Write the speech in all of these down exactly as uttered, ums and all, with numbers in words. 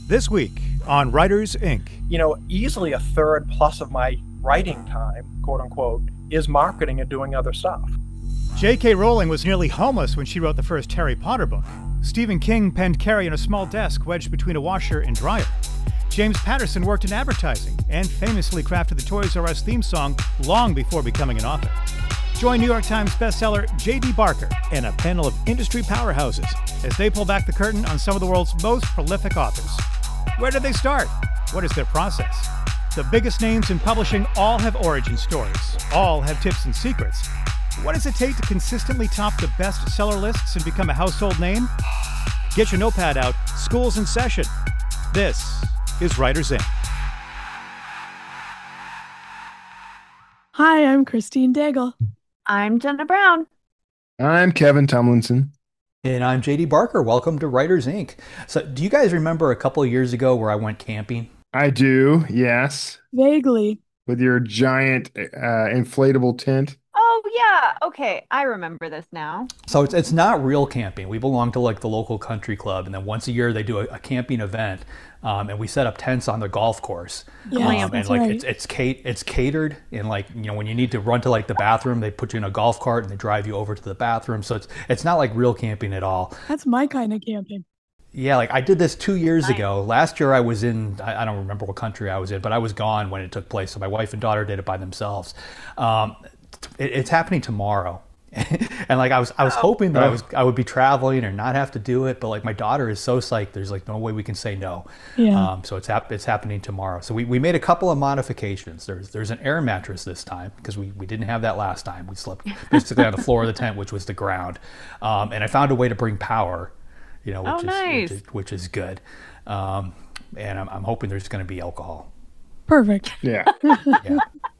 This week on Writers, Incorporated. You know, easily a third plus of my writing time, quote unquote, is marketing and doing other stuff. J K. Rowling was nearly homeless when she wrote the first Harry Potter book. Stephen King penned Carrie in a small desk wedged between a washer and dryer. James Patterson worked in advertising and famously crafted the Toys R Us theme song long before becoming an author. Join New York Times bestseller J D. Barker and a panel of industry powerhouses as they pull back the curtain on some of the world's most prolific authors. Where did they start? What is their process? The biggest names in publishing all have origin stories. All have tips and secrets. What does it take to consistently top the bestseller lists and become a household name? Get your notepad out. School's in session. This is Writers, Incorporated. Hi, I'm Christine Daigle. I'm Jenna Brown. I'm Kevin Tomlinson. And I'm J D. Barker. Welcome to Writers, Incorporated. So do you guys remember a couple of years ago where I went camping? I do, yes. Vaguely. With your giant uh, inflatable tent. Oh, yeah. Okay. I remember this now. So it's it's not real camping. We belong to like the local country club. And then once a year they do a, a camping event. Um, and we set up tents on the golf course. Yeah, um, that's and like right. it's it's cat- it's catered, and like, you know, when you need to run to like the bathroom, they put you in a golf cart and they drive you over to the bathroom. So it's it's not like real camping at all. That's my kind of camping. Yeah, like I did this two years Nice. ago. Last year I was in, I, I don't remember what country I was in, but I was gone when it took place. So my wife and daughter did it by themselves. Um, it, it's happening tomorrow. And like I was, I was hoping that I was, I would be traveling or not have to do it, but like my daughter is so psyched. There's like no way we can say no. Yeah. Um, so it's hap- it's happening tomorrow. So we, we made a couple of modifications. There's there's an air mattress this time because we, we didn't have that last time. We slept basically on the floor of the tent, which was the ground. Um, and I found a way to bring power, you know, which Oh, is nice. which is, which is good. Um, and I'm I'm hoping there's going to be alcohol. Perfect. Yeah. Yeah.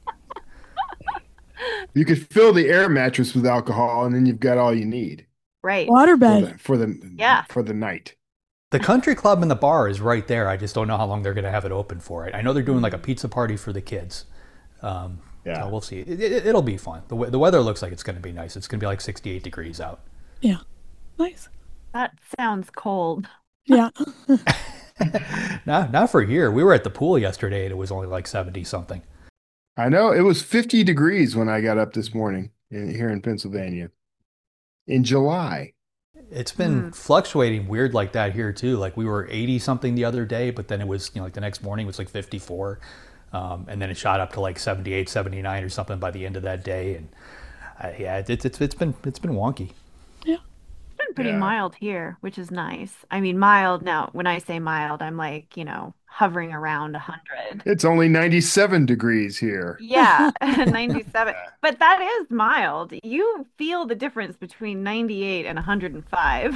You could fill the air mattress with alcohol and then you've got all you need Right. for Waterbed. the for the, Yeah. for the night. The country club and the bar is right there. I just don't know how long they're going to have it open for. I know they're doing like a pizza party for the kids. Um, Yeah. So we'll see. It, it, it'll be fun. The, we- the weather looks like it's going to be nice. It's going to be like sixty-eight degrees out. Yeah. Nice. That sounds cold. Yeah. Not, not for here. We were at the pool yesterday and it was only like seventy something. I know it was fifty degrees when I got up this morning in, here in Pennsylvania in July. It's been Hmm. fluctuating weird like that here too. Like we were eighty something the other day, but then it was, you know, like the next morning it was like fifty-four. Um, and then it shot up to like seventy-eight, seventy-nine or something by the end of that day. And uh, yeah, it's, it's, it's been, it's been wonky. It's been pretty Yeah. mild here, which is nice. I mean, mild now, when I say mild, I'm like, you know, hovering around one hundred. It's only ninety-seven degrees here. Yeah, ninety-seven. But that is mild. You feel the difference between ninety-eight and one hundred five.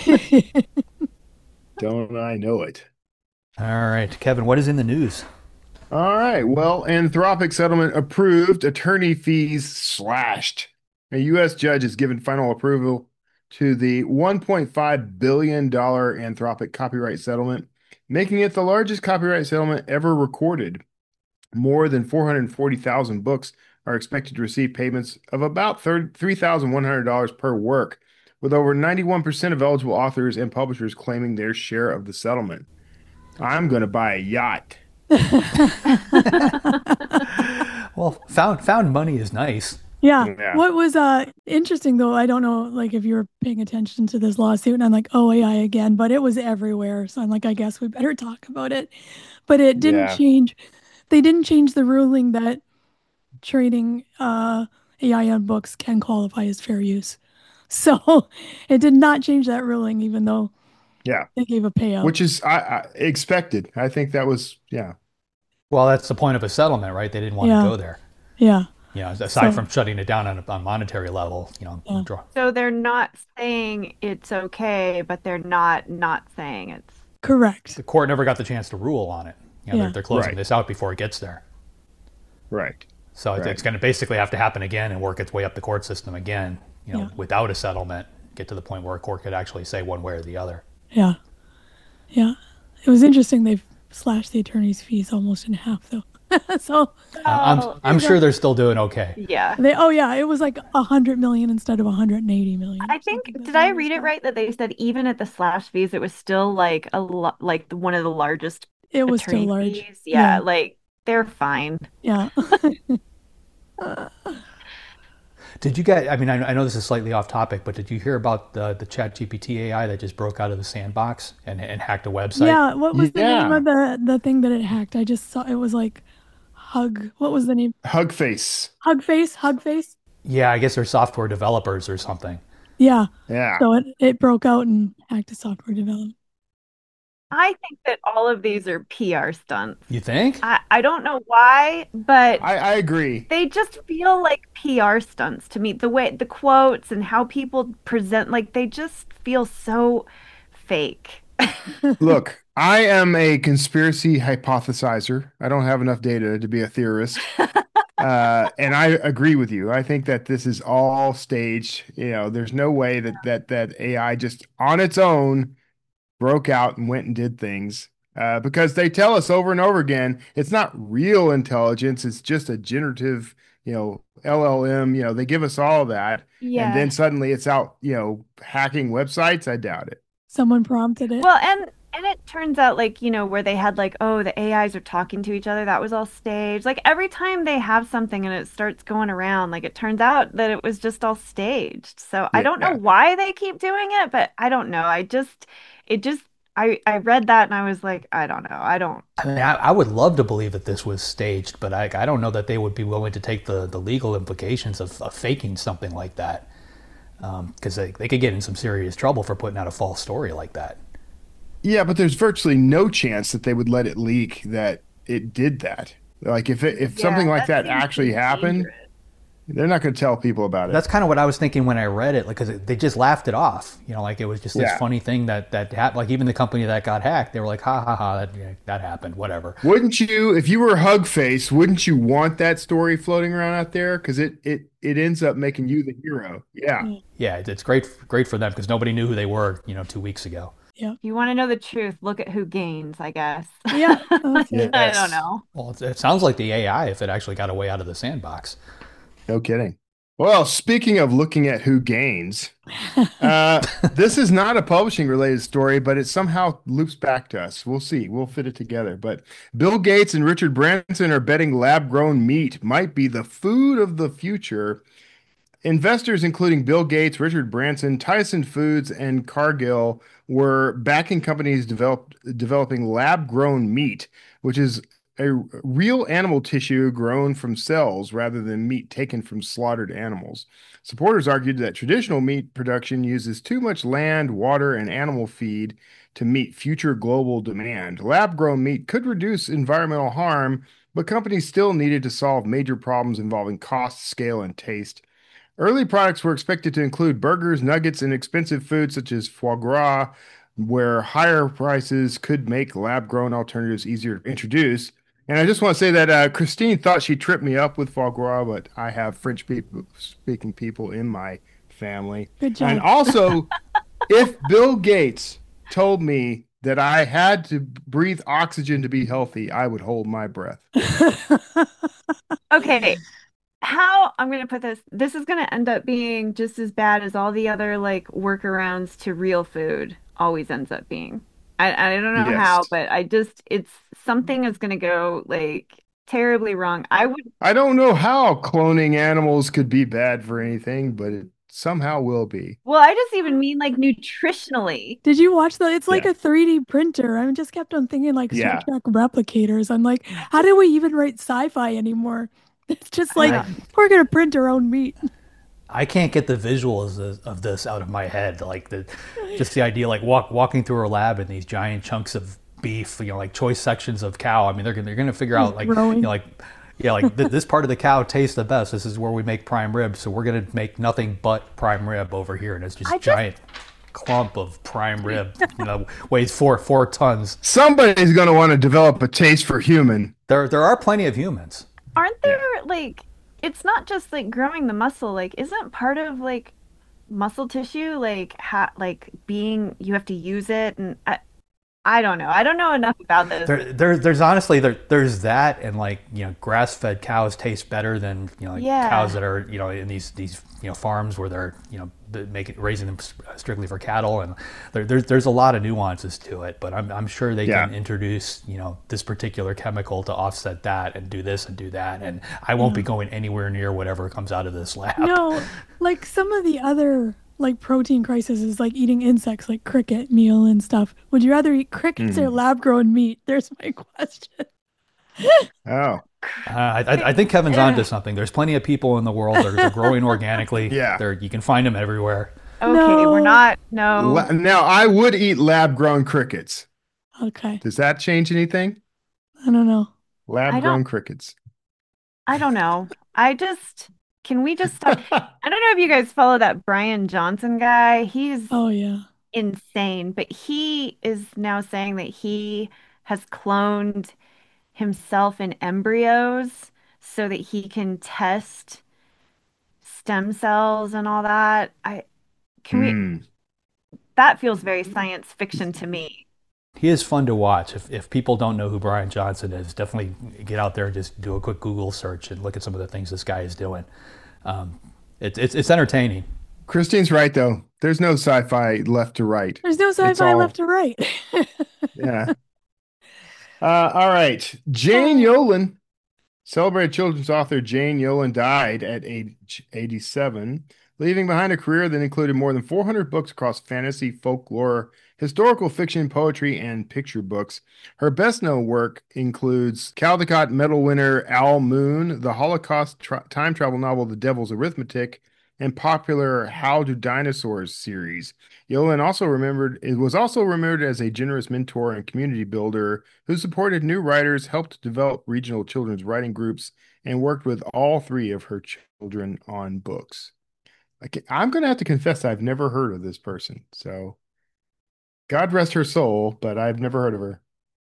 Don't I know it? All right, Kevin, what is in the news? All right. Well, Anthropic settlement approved, attorney fees slashed. A U S judge has given final approval to the one point five billion dollars Anthropic copyright settlement, making it the largest copyright settlement ever recorded. More than four hundred forty thousand books are expected to receive payments of about three thousand one hundred dollars per work, with over ninety-one percent of eligible authors and publishers claiming their share of the settlement. I'm going to buy a yacht. Well, found found money is nice. Yeah. Yeah. What was uh interesting though, I don't know like if you were paying attention to this lawsuit, and I'm like, oh A I again, but it was everywhere. So I'm like, I guess we better talk about it. But it didn't Yeah. change. They didn't change the ruling that trading uh A I on books can qualify as fair use. So it did not change that ruling, even though Yeah. they gave a payout. Which is I, I expected. I think that was, yeah. Well, that's the point of a settlement, right? They didn't want Yeah. to go there. Yeah. You know, aside So- from shutting it down on a on monetary level, you know, Yeah. draw. So they're not saying it's okay, but they're not not saying it's. Correct. The court never got the chance to rule on it. You know, Yeah. they're, they're closing Right. this out before it gets there. Right. So it's, Right. it's going to basically have to happen again and work its way up the court system again, you know, Yeah. without a settlement, get to the point where a court could actually say one way or the other. Yeah. Yeah. It was interesting. They've slashed the attorney's fees almost in half, though. So I'm Oh, I'm sure they're still doing okay. yeah. they, oh yeah, it was like a hundred million instead of one hundred eighty million. I or think, something that did they I raised read it that. right that they said even at the slash fees, it was still like a lot, like the, one of the largest It was still attorney large. fees? Yeah, Yeah. like they're fine. Yeah. Did you get? I mean, I, I know this is slightly off topic, but did you hear about the the Chat G P T A I that just broke out of the sandbox and, and hacked a website? Yeah. What was the name Yeah. of the the thing that it hacked? I just saw it was like Hug. What was the name? Hug face. Hug Face. Hug Face. Yeah, I guess they're software developers or something. Yeah. Yeah. So it, it broke out and hacked a software development. I think that all of these are P R stunts. You think? I, I don't know why, but I, I agree. they just feel like P R stunts to me. The way the quotes and how people present, like they just feel so fake. Look, I am a conspiracy hypothesizer. I don't have enough data to be a theorist. Uh, and I agree with you. I think that this is all staged. You know, there's no way that that that A I just on its own broke out and went and did things. Uh, because they tell us over and over again, it's not real intelligence. It's just a generative, you know, L L M. You know, they give us all that, and then suddenly it's out, you know, hacking websites. I doubt it. Someone prompted it. Well, and and it turns out like, you know, where they had like, oh, the A Is are talking to each other, that was all staged. Like every time they have something and it starts going around, like it turns out that it was just all staged. So I don't know Yeah. why they keep doing it, but I don't know. I just it just I I read that and I was like, I don't know. I don't. I mean, I, I would love to believe that this was staged, but I I don't know that they would be willing to take the the legal implications of, of faking something like that, because they they could get in some serious trouble for putting out a false story like that. Yeah, but there's virtually no chance that they would let it leak that it did that. Like if it, if something Yeah, like that seems actually pretty happened, dangerous. they're not going to tell people about it. That's kind of what I was thinking when I read it, like because they just laughed it off. You know, like it was just this Yeah. funny thing that that happened. Like even the company that got hacked, they were like, ha ha ha, that yeah, that happened, whatever. Wouldn't you, if you were Hug Face, wouldn't you want that story floating around out there? Because it it it ends up making you the hero. Yeah. Yeah, it- it's great great for them because nobody knew who they were, you know, two weeks ago. Yeah. If you want to know the truth, look at who gains, I guess. Yeah. That's it. I Yes. don't know. Well, it, it sounds like the A I if it actually got away out of the sandbox. No kidding. Well, speaking of looking at who gains, uh, this is not a publishing related story, but it somehow loops back to us. We'll see. We'll fit it together. But Bill Gates and Richard Branson are betting lab grown meat might be the food of the future. Investors, including Bill Gates, Richard Branson, Tyson Foods, and Cargill, were backing companies develop, developing lab-grown meat, which is a real animal tissue grown from cells rather than meat taken from slaughtered animals. Supporters argued that traditional meat production uses too much land, water, and animal feed to meet future global demand. Lab-grown meat could reduce environmental harm, but companies still needed to solve major problems involving cost, scale, and taste. Early products were expected to include burgers, nuggets, and expensive foods such as foie gras, where higher prices could make lab-grown alternatives easier to introduce. And I just want to say that uh, Christine thought she tripped me up with foie gras, but I have French people speaking people in my family. Good job. And also, if Bill Gates told me that I had to breathe oxygen to be healthy, I would hold my breath. Okay. How I'm going to put this, this is going to end up being just as bad as all the other like workarounds to real food always ends up being. I, I don't know how, Yes. but I just, it's something is going to go like terribly wrong. I would, I don't know how cloning animals could be bad for anything, but it somehow will be. well, I just even mean like nutritionally. Did you watch the? It's like Yeah. a three D printer. I just kept on thinking like Star Yeah. Trek replicators. I'm like, how do we even write sci-fi anymore? It's just like Yeah. we're gonna print our own meat. I can't get the visuals of, of this out of my head. Like the, just the idea, like walk walking through a lab and these giant chunks of beef, you know, like choice sections of cow. I mean, they're gonna they're gonna figure out like you Growing. know, like yeah, like th- this part of the cow tastes the best. This is where we make prime rib, so we're gonna make nothing but prime rib over here, and it's just I just- giant clump of prime rib. You know, weighs four four tons. Somebody's going to want to develop a taste for human. There there are plenty of humans. Aren't there like, it's not just like growing the muscle, like, isn't part of like muscle tissue like ha like being, you have to use it, and I, I don't know. I don't know enough about this. There, there, there's honestly there, there's that, and like you know, grass-fed cows taste better than you know like Yeah. cows that are you know in these these you know farms where they're you know making raising them strictly for cattle, and there, there's there's a lot of nuances to it. But I'm I'm sure they Yeah. can introduce you know this particular chemical to offset that and do this and do that, and I won't be going anywhere near whatever comes out of this lab. No, like some of the other like protein crisis is like eating insects like cricket meal and stuff. Would you rather eat crickets or lab grown meat? There's my question. Oh, Uh, I, I I think Kevin's onto something. There's plenty of people in the world that are, they're growing organically. Yeah. They're, you can find them everywhere. Okay, No. we're not. No. La- now I would eat lab-grown crickets. Okay. Does that change anything? I don't know. Lab-grown crickets. I don't know. I just. Can we just stop? I don't know if you guys follow that Brian Johnson guy. He's Oh yeah. insane, but he is now saying that he has cloned himself in embryos so that he can test stem cells and all that. I can we Hmm. that feels very science fiction to me. He is fun to watch. If, if people don't know who Brian Johnson is, definitely get out there and just do a quick Google search and look at some of the things this guy is doing. Um, it, it's it's entertaining. Christine's right though. There's no sci-fi left to right. There's no It's sci-fi all- left to right. Yeah. Uh, all right. Jane Yolen, celebrated children's author Jane Yolen, died at age eighty-seven, leaving behind a career that included more than four hundred books across fantasy, folklore, historical fiction, poetry, and picture books. Her best-known work includes Caldecott Medal winner Al Moon, the Holocaust tra- time travel novel The Devil's Arithmetic, and popular How Do Dinosaurs series. Yolen also remembered it was also remembered as a generous mentor and community builder who supported new writers, helped develop regional children's writing groups, and worked with all three of her children on books. I can, I'm going to have to confess I've never heard of this person. So God rest her soul, but I've never heard of her.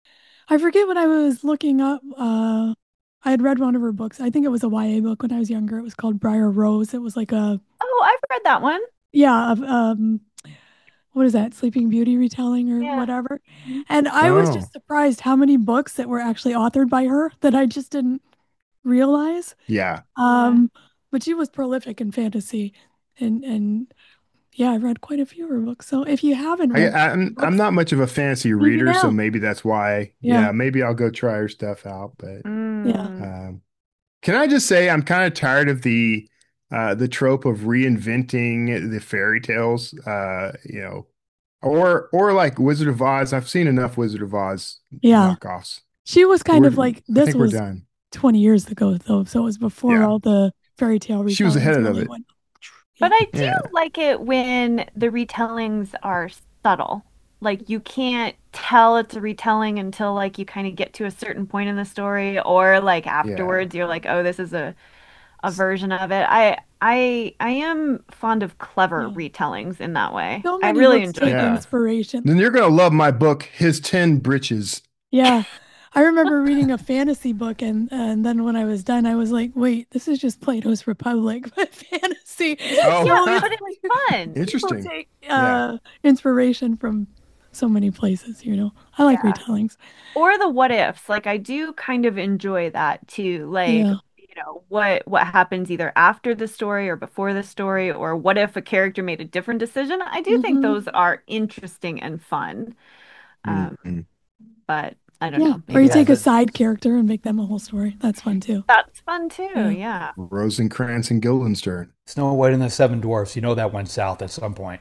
I forget what I was looking up. Uh, I had read one of her books. I think it was a Y A book when I was younger. It was called Briar Rose. It was like a Oh, I've read that one. yeah, of, um, what is that? Sleeping Beauty retelling or Yeah. whatever. And I was Oh. just surprised how many books that were actually authored by her that I just didn't realize. Yeah. Um, but she was prolific in fantasy, and and yeah, I read quite a few of her books. So if you haven't I, read, I'm I'm not much of a fantasy Check it reader, so out. maybe that's why. Yeah. Yeah, maybe I'll go try her stuff out. But Yeah. Mm. um, can I just say I'm kind of tired of the uh, the trope of reinventing the fairy tales. Uh, you know, or or like Wizard of Oz. I've seen enough Wizard of Oz Yeah. knockoffs. she was kind We're- of like I this think was we're done. twenty years ago though, so it was before Yeah. all the fairy tale She was retellings ahead of really it. went. But I do Yeah. like it when the retellings are subtle. Like you can't tell it's a retelling until like you kind of get to a certain point in the story, or like afterwards you're like, oh, this is a a version of it. I I I am fond of clever Yeah. retellings in that way. So I many really books enjoy take Yeah. inspiration. Then you're gonna love my book, His Ten Britches. Yeah. I remember reading a fantasy book, and and then when I was done, I was like, wait, this is just Plato's Republic, but fantasy. Oh. Yeah, but it was fun. People Interesting. take Yeah. uh, inspiration from so many places, you know. I like Yeah. retellings. Or the what ifs. Like I do kind of enjoy that too. Like, Yeah. you know, what what happens either after the story or before the story, or what if a character made a different decision? I do think Mhm. those are interesting and fun. Um, Mhm. but I don't Yeah. know. Or Maybe you take a as a- side character and make them a whole story. That's fun too. That's fun too. Yeah. Yeah. Rosencrantz and Guildenstern. Snow White and the Seven Dwarfs. You know that went south at some point.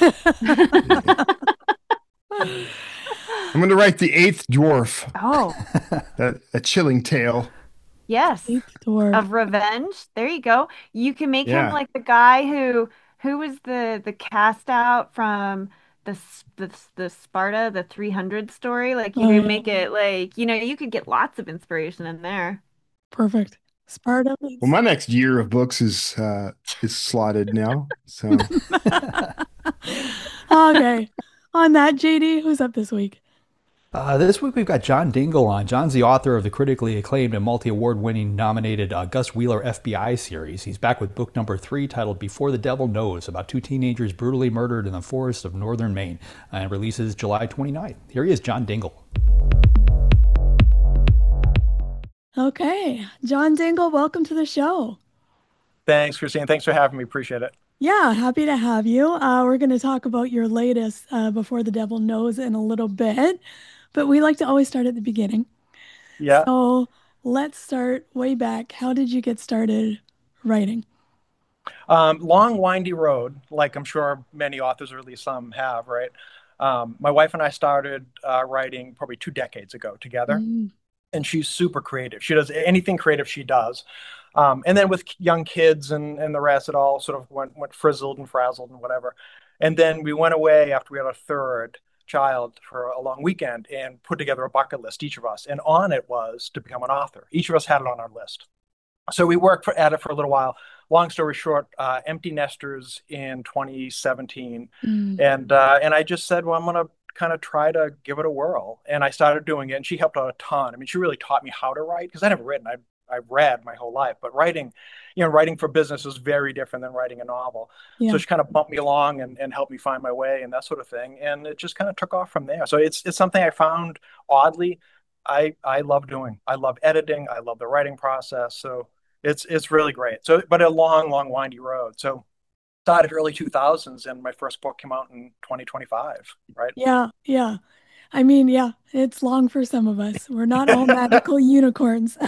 I'm going to write the Eighth Dwarf. Oh, That a chilling tale. yes. Eighth dwarf. Of revenge. There you go. You can make Yeah. him like the guy who who was the the cast out from the S- the S- the Sparta, the three hundred story. Like you Oh, can yeah. make it like, you know, you could get lots of inspiration in there. Perfect. Sparta. meets- Well, my next year of books is uh, is slotted now. So Okay. On that, J D, who's up this week? Uh, this week we've got John Dingle on. John's the author of the critically acclaimed and multi-award winning nominated uh, Gus Wheeler F B I series. He's back with book number three titled Before the Devil Knows, about two teenagers brutally murdered in the forests of northern Maine, and releases July twenty-ninth. Here he is, John Dingle. Okay, John Dingle, welcome to the show. Thanks, Christine. Thanks for having me. Appreciate it. Yeah, happy to have you. Uh, we're going to talk about your latest, uh, Before the Devil Knows, in a little bit, but we like to always start at the beginning. Yeah. So let's start way back. How did you get started writing? Um, long, windy road, like I'm sure many authors, or at least some have, right? Um, my wife and I started uh, writing probably two decades ago together. Mm. And she's super creative. She does anything creative she does. Um, and then with young kids and, and the rest, it all sort of went, went frizzled and frazzled and whatever. And then we went away after we had a third child for a long weekend and put together a bucket list, each of us. And on it was to become an author. Each of us had it on our list. So we worked for, at it for a little while. Long story short, uh, empty nesters in twenty seventeen. Mm. And, uh, and I just said, well, I'm going to kind of try to give it a whirl. And I started doing it, and she helped out a ton. I mean, she really taught me how to write, because I never written. I I read my whole life, but writing, you know, writing for business is very different than writing a novel. Yeah. So she kind of bumped me along and, and helped me find my way and that sort of thing. And it just kind of took off from there. So it's it's something I found oddly I I love doing. I love editing. I love the writing process. So it's it's really great. So, but a long, long, windy road. So started early two thousands, and my first book came out in twenty twenty-five, right? Yeah, yeah. I mean, yeah, it's long for some of us. We're not all magical unicorns.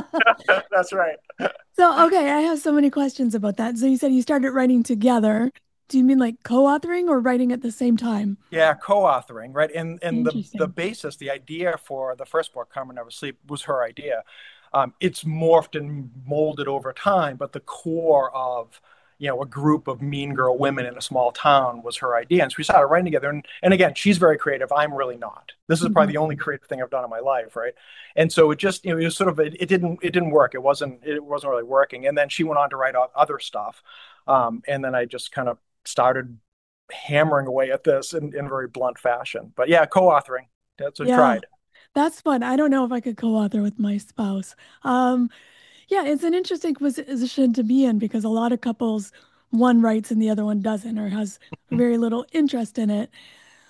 That's right. So, okay, I have so many questions about that. So you said you started writing together. Do you mean like co-authoring or writing at the same time? Yeah, co-authoring, right? And and the the Interesting. basis, the idea for the first book, Karma Never Sleep, was her idea. Um, it's morphed and molded over time, but the core of, you know, a group of mean girl women in a small town was her idea. And so we started writing together. And, and again, she's very creative. I'm really not. This is probably Mhm. the only creative thing I've done in my life, right? And so it just, you know, it was sort of, it, it didn't, it didn't work. It wasn't, it wasn't really working. And then she went on to write o- other stuff. Um, and then I just kind of started hammering away at this in, in a very blunt fashion. But yeah, co-authoring. That's what I Yeah, tried. that's fun. I don't know if I could co-author with my spouse. Um, yeah, it's an interesting position to be in because a lot of couples, one writes and the other one doesn't or has very little interest in it.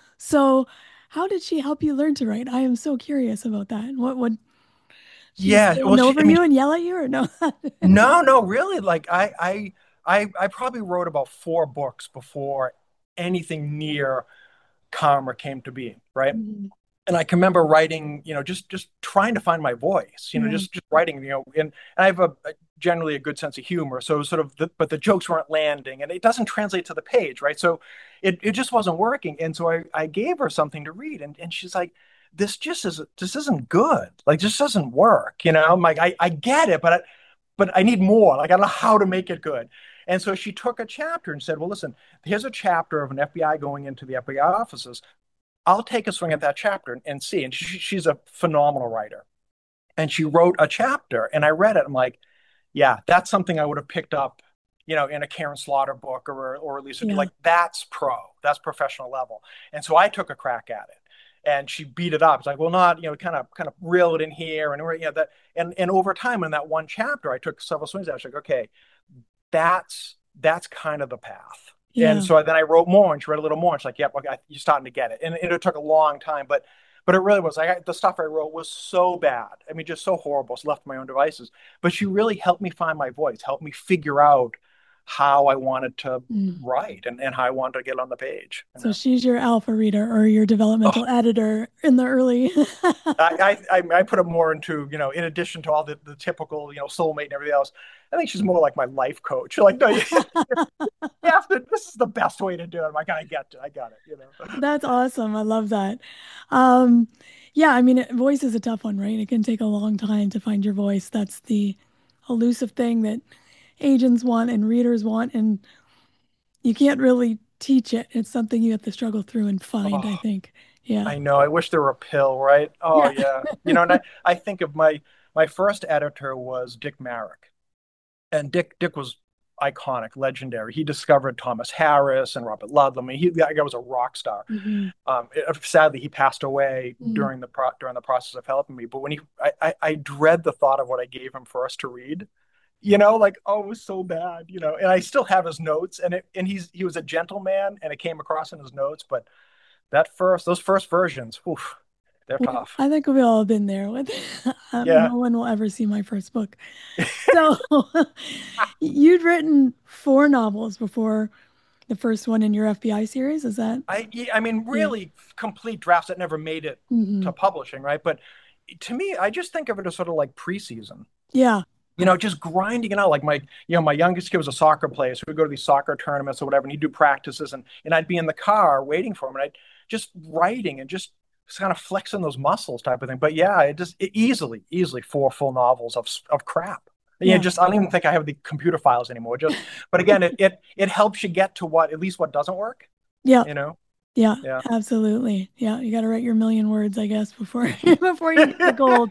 So, how did she help you learn to write? I am so curious about that. What would she Yeah. stand Well, she, I over mean, you and yell at you or no? no, no, really. Like I, I, I, I probably wrote about four books before anything near Karma came to be, right? Mhm. And I can remember writing, you know, just just trying to find my voice, you know, Yeah. just just writing, you know, and, and I have a, a generally a good sense of humor, so sort of, the, but the jokes weren't landing, and it doesn't translate to the page, right? So it it just wasn't working, and so I I gave her something to read, and and she's like, this just is this isn't good, like this doesn't work, you know. I'm like, I I get it, but I, but I need more, like I don't know how to make it good. And so she took a chapter and said, well, listen, here's a chapter of an F B I going into the F B I offices. I'll take a swing at that chapter and, and see. And she, she's a phenomenal writer. And she wrote a chapter, and I read it. I'm like, yeah, that's something I would have picked up, you know, in a Karen Slaughter book, or or at least Yeah. like that's pro, that's professional level. And so I took a crack at it, and she beat it up. It's like, well, not, you know, kind of kind of reel it in here, and you know that, and and over time in that one chapter, I took several swings at it. I was like, okay, that's that's kind of the path. And Yeah. so then I wrote more, and she read a little more. And she's like, "Yep, okay, you're starting to get it." And, and it took a long time, but but it really was. Like I, the stuff I wrote was so bad. I mean, just so horrible. So left to my own devices. But she really helped me find my voice, helped me figure out how I wanted to Mm. write and, and how I wanted to get on the page. You So know? she's your alpha reader or your developmental Oh, editor in the early. I, I I put it more into, you know, in addition to all the, the typical, you know, soulmate and everything else. I think she's more like my life coach. Like, no, you, you have to. This is the best way to do it. I'm like, I get it. I got it. You know. That's awesome. I love that. Um, yeah, I mean, it- voice is a tough one, right? It can take a long time to find your voice. That's the elusive thing that agents want and readers want, and you can't really teach it. It's something you have to struggle through and find, I Oh, think. Yeah. I know. I wish there were a pill, right? Oh Yeah. yeah. You know, and I, I think of my my first editor was Dick Merrick, and Dick Dick was iconic, legendary. He discovered Thomas Harris and Robert Ludlum. I mean, he that guy was a rock star. Mhm. Um, it- sadly, he passed away Mhm. during the pro during the process of helping me. But when he, I, I, I dread the thought of what I gave him for us to read. You know, like, oh, it was so bad. You know, and I still have his notes, and it and he's he was a gentleman, and it came across in his notes. But that first, those first versions, oof, they're Well, tough. I think we've all been there with um, Yeah. no one will ever see my first book. So you'd written four novels before the first one in your F B I series, is that? I, yeah, I mean, Yeah. really complete drafts that never made it Hmm. to publishing, right? But to me, I just think of it as sort of like preseason. Yeah. You know, just grinding it out. Like my, you know, my youngest kid was a soccer player, so we'd go to these soccer tournaments or whatever, and he'd do practices, and and I'd be in the car waiting for him, and I'd just writing and just kind of flexing those muscles type of thing. But yeah, it just it easily, easily four full novels of of crap. You know, Yeah. just I don't even think I have the computer files anymore. Just, but again, it it it helps you get to what at least what doesn't work. Yeah. You know, Yeah. yeah. Absolutely. Yeah. You got to write your million words, I guess, before before you get the gold.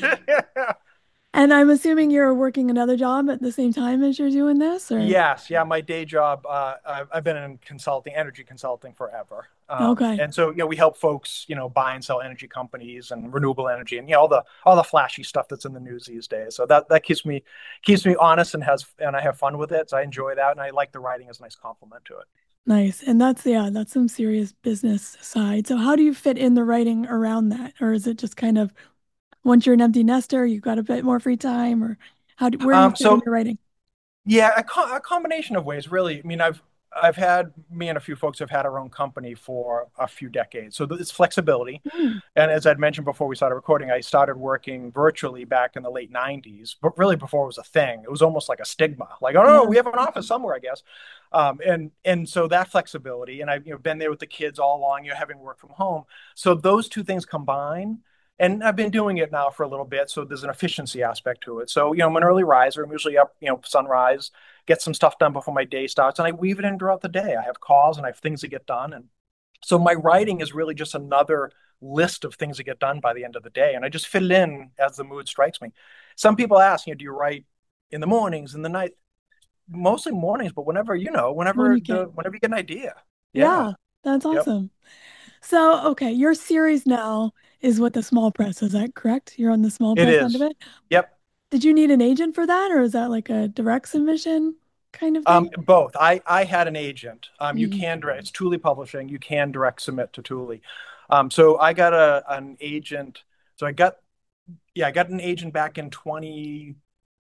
And I'm assuming you're working another job at the same time as you're doing this, or? Yes, yeah, my day job, uh, I've, I've been in consulting, energy consulting forever. Um, Okay. and so, you know, we help folks, you know, buy and sell energy companies and renewable energy and, you know, all the, all the flashy stuff that's in the news these days. So that, that keeps me, keeps me honest and has, and I have fun with it. So I enjoy that. And I like the writing as a nice compliment to it. Nice. And that's, yeah, that's some serious business side. So how do you fit in the writing around that? Or is it just kind of once you're an empty nester, you've got a bit more free time, or how do, where do you Um, fit in so your writing? Yeah, a, co a combination of ways, really. I mean, I've I've had me and a few folks have had our own company for a few decades, so it's flexibility. Mm, And as I'd mentioned before we started recording, I started working virtually back in the late nineties, but really before it was a thing. It was almost like a stigma, like, oh no, yeah. we have an office somewhere, I guess. Um, and and so that flexibility, and I've you know been there with the kids all along, you know, having worked from home. So those two things combine. And I've been doing it now for a little bit, so there's an efficiency aspect to it. So, you know, I'm an early riser. I'm usually up, you know, sunrise, get some stuff done before my day starts, and I weave it in throughout the day. I have calls and I have things to get done. And so my writing is really just another list of things to get done by the end of the day. And I just fit it in as the mood strikes me. Some people ask, you know, do you write in the mornings, in the night? Mostly mornings, but whenever, you know, When whenever you the can. whenever you get an idea. Yeah. Yeah, that's Yep. awesome. So, okay, your series now is with the small press. Is that correct? You're on the small It press end of is. it. Yep. Did you need an agent for that, or is that like a direct submission kind of Um, thing? both. I I had an agent. Um, you Mhm. can direct. It's Thule Publishing. You can direct submit to Thule. Um, so I got a an agent. So I got yeah, I got an agent back in twenty-two.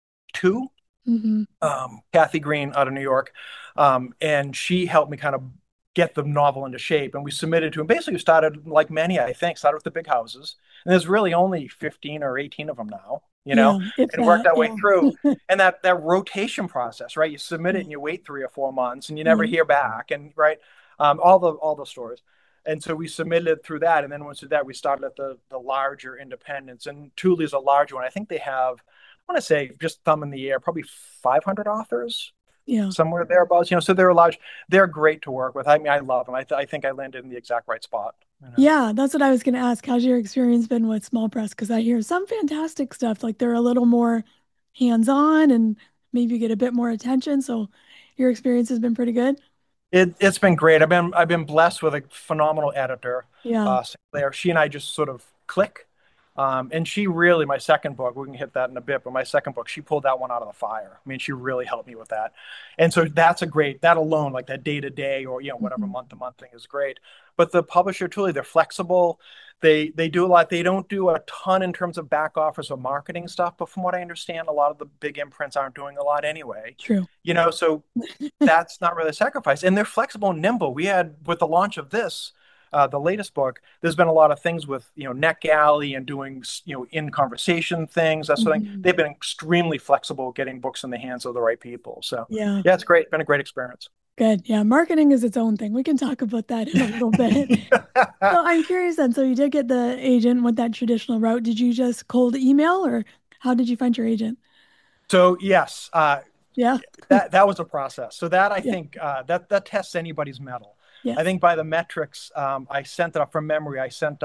Hmm. Um, Kathy Green out of New York, um, and she helped me kind of get the novel into shape. And we submitted to him. Basically, we started like many, I think, started with the big houses, and there's really only fifteen or eighteen of them now, you know, Yeah, if and worked that, our way yeah. through. And that that rotation process, right? You submit it Yeah, and you wait three or four months, and you never yeah, hear back, and right, um, all the all the stories. And so we submitted through that, and then once we did that, we started at the the larger independents. And Thule is a larger one. I think they have, I want to say, just thumb in the air, probably five hundred authors, yeah. somewhere thereabouts. You know, so they're large. They're great to work with. I mean, I love them. I, th I think I landed in the exact right spot. You know. Yeah, that's what I was going to ask. How's your experience been with small press? Because I hear some fantastic stuff, like they're a little more hands-on and maybe you get a bit more attention. So your experience has been pretty good. It, it's been great. I've been I've been blessed with a phenomenal editor, Yeah. uh, Claire. She and I just sort of click. Um, and she really, my second book, we can hit that in a bit, but my second book, she pulled that one out of the fire. I mean, she really helped me with that. And so that's a great, that alone, like that day to day or, you know, whatever Hmm. month to month thing is great. But the publisher, truly, they're flexible. They, they do a lot. They don't do a ton in terms of back office or marketing stuff. But from what I understand, a lot of the big imprints aren't doing a lot anyway. True. You know, so that's not really a sacrifice. And they're flexible and nimble. We had, with the launch of this, uh, the latest book, there's been a lot of things with, you know, NetGalley and doing, you know, in conversation things, that sort of thing. Hmm. They've been extremely flexible getting books in the hands of the right people. So, Yeah. yeah, it's great. It's been a great experience. Good. Yeah. Marketing is its own thing. We can talk about that in a little bit. So I'm curious then. So you did get the agent with that traditional route. Did you just cold email or how did you find your agent? So, yes, uh, Yeah. that that was a process. So that I Yeah. think uh, that that tests anybody's mettle. I Yes. think by the metrics, um, I sent it up from memory. I sent out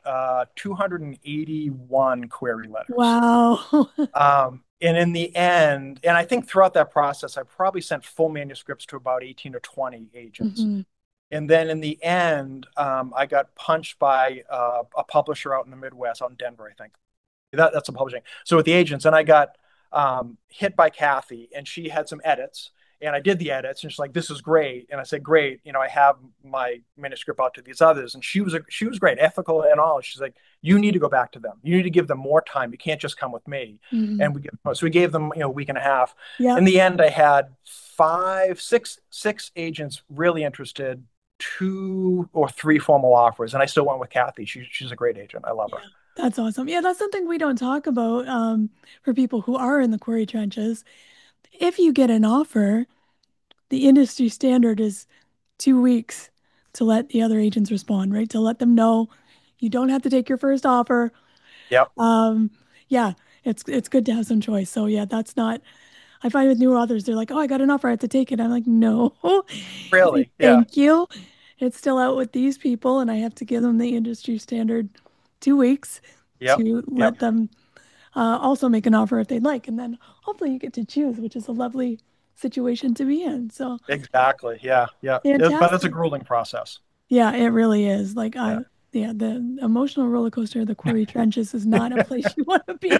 uh, two hundred eighty-one query letters. Wow. Um, and in the end, and I think throughout that process, I probably sent full manuscripts to about eighteen or twenty agents. Mhm. And then in the end, um, I got punched by uh, a publisher out in the Midwest, out in Denver, I think. That, that's a publishing. So with the agents, and I got um, hit by Kathy, and she had some edits, and I did the edits, and she's like, "This is great." And I said, "Great, you know, I have my manuscript out to these others." And she was a, she was great, ethical and all. She's like, "You need to go back to them. You need to give them more time. You can't just come with me." Mhm. And we give, so we gave them, you know, a week and a half. Yeah. In the end, I had five, six, six agents really interested, two or three formal offers, and I still went with Kathy. She, she's a great agent. I love her. That's awesome. Yeah, that's something we don't talk about um, for people who are in the query trenches. If you get an offer, the industry standard is two weeks to let the other agents respond, right? To let them know you don't have to take your first offer. Yep. Um, yeah, it's it's good to have some choice. So yeah, that's not. I find with new authors, they're like, "Oh, I got an offer, I have to take it." I'm like, "No, Really? Yeah. thank you. It's still out with these people, and I have to give them the industry standard two weeks Yep. to let Yep. them uh, also make an offer if they'd like, and then hopefully you get to choose, which is a lovely situation to be in. So Exactly. Yeah. Yeah. It- but it's a fantastic. grueling process. Yeah, it really is. Like Yeah. I, yeah, the emotional roller coaster of the query trenches is not a place you want to be.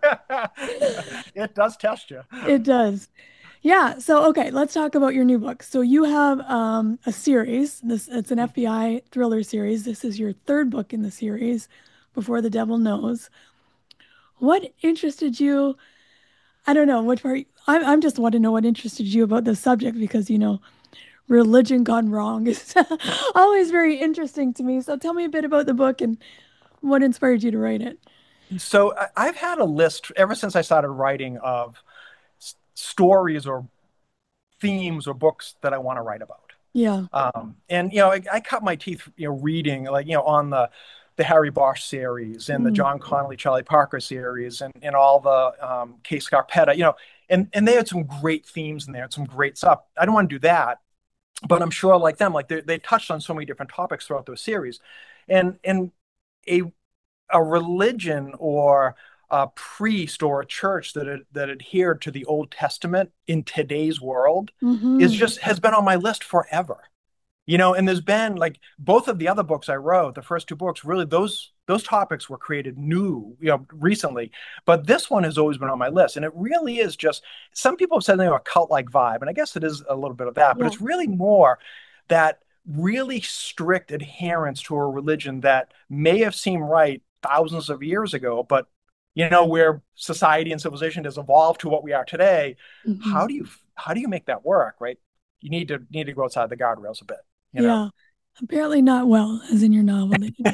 It does test you. It does. Yeah. So, okay, let's talk about your new book. So you have um, a series. This it's an F B I thriller series. This is your third book in the series, Before the Devil Knows. What interested you? I don't know which part. I, I'm just want to know what interested you about this subject because you know religion gone wrong is always very interesting to me. So tell me a bit about the book and what inspired you to write it. So I, I've had a list ever since I started writing of s- stories or themes or books that I want to write about. Yeah. Um, and you know, I, I cut my teeth, you know, reading like you know on the the Harry Bosch series and the Mm. John Connolly, Charlie Parker series, and and all the um, Kay Scarpetta, you know, and and they had some great themes in there, and some great stuff. I don't want to do that, but I'm sure like them, like they they touched on so many different topics throughout those series, and and a a religion or a priest or a church that ad- that adhered to the Old Testament in today's world is Hmm. just has been on my list forever. You know, and there's been like both of the other books I wrote, the first two books, really those those topics were created new, you know, recently. But this one has always been on my list. And it really is just some people have said they have a cult-like vibe, and I guess it is a little bit of that, but Yeah. it's really more that really strict adherence to a religion that may have seemed right thousands of years ago, but you know, where society and civilization has evolved to what we are today, Hmm. how do you how do you make that work, right? You need to need to go outside the guardrails a bit, you know. Yeah. Apparently not well, as in your novel that you